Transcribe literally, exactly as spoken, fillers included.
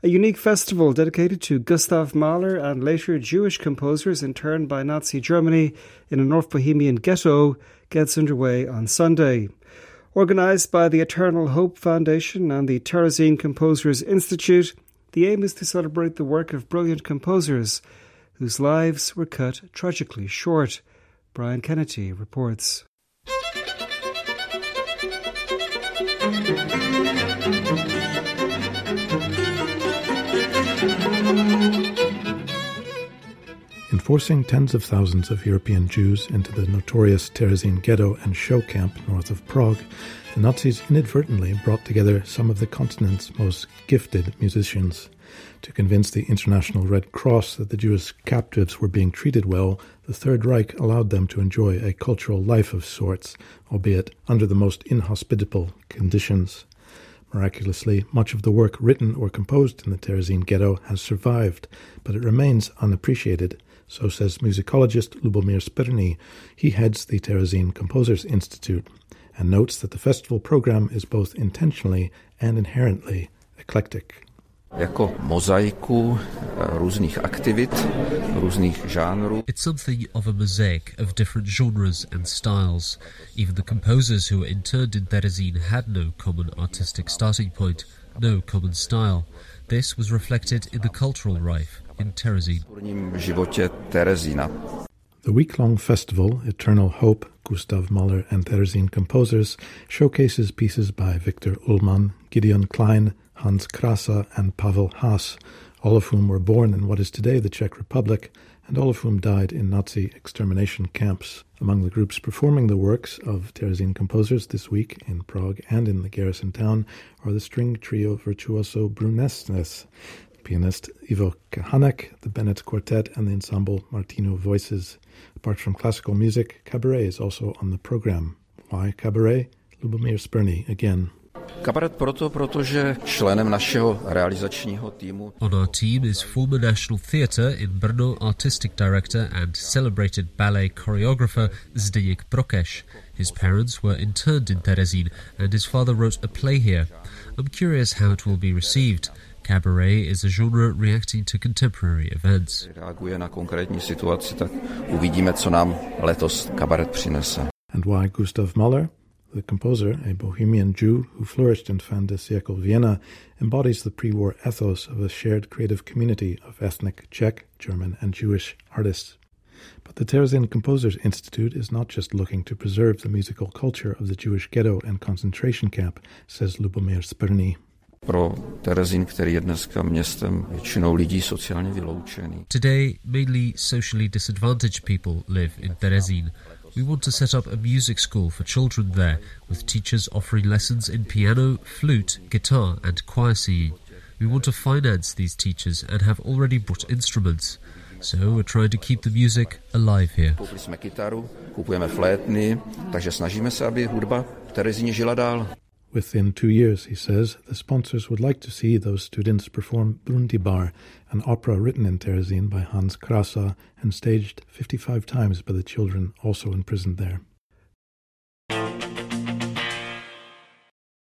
A unique festival dedicated to Gustav Mahler and later Jewish composers interned by Nazi Germany in a North Bohemian ghetto gets underway on Sunday. Organised by the Eternal Hope Foundation and the Terezin Composers Institute, the aim is to celebrate the work of brilliant composers whose lives were cut tragically short. Brian Kennedy reports. Enforcing tens of thousands of European Jews into the notorious Terezin ghetto and show camp north of Prague, the Nazis inadvertently brought together some of the continent's most gifted musicians. To convince the International Red Cross that the Jewish captives were being treated well, the Third Reich allowed them to enjoy a cultural life of sorts, albeit under the most inhospitable conditions. Miraculously, much of the work written or composed in the Terezin ghetto has survived, but it remains unappreciated. So says musicologist Lubomir Spirny. He heads the Terezin Composers Institute and notes that the festival program is both intentionally and inherently eclectic. Jako mozaiku různých aktivit, různých žánrů. It's something of a mosaic of different genres and styles. Even the composers who were interned in Terezin had no common artistic starting point, no common style. This was reflected in the cultural life in Terezin. The week-long festival, Eternal Hope, Gustav Mahler and Terezin Composers, showcases pieces by Viktor Ullmann, Gideon Klein, Hans Krasa and Pavel Haas, all of whom were born in what is today the Czech Republic, and all of whom died in Nazi extermination camps. Among the groups performing the works of Terezin composers this week in Prague and in the garrison town are the string trio virtuoso Brunesnes, pianist Ivo Kahanek, the Bennett Quartet, and the ensemble Martino Voices. Apart from classical music, cabaret is also on the program. Why cabaret? Lubomir Spirny again. Kabaret proto, protože členem našeho realizačního týmu. On our team is former National Theatre in Brno artistic director and celebrated ballet choreographer Zdeněk Prokeš. His parents were interned in Terezin and his father wrote a play here. I'm curious how it will be received. Cabaret is a genre reacting to contemporary events. Reaguje na konkrétní situaci, tak uvidíme, co nám letos kabaret přinese. And why Gustav Mahler? The composer, a Bohemian Jew who flourished in fin de siècle Vienna, embodies the pre-war ethos of a shared creative community of ethnic Czech, German and Jewish artists. But the Terezin Composers Institute is not just looking to preserve the musical culture of the Jewish ghetto and concentration camp, says Lubomir Spirny. Pro Terezin, který je dneska městem většinou lidí sociálně vyloučený. Today, mainly socially disadvantaged people live in Terezin. We want to set up a music school for children there, with teachers offering lessons in piano, flute, guitar and choir singing. We want to finance these teachers and have already brought instruments. So we're trying to keep the music alive here. Koupili jsme kytaru, kupujeme flétny, takže snažíme se, aby hudba v Terezíně žila dál. Within two years, he says, the sponsors would like to see those students perform Brundibar, an opera written in Terezin by Hans Krasa and staged fifty-five times by the children also imprisoned there.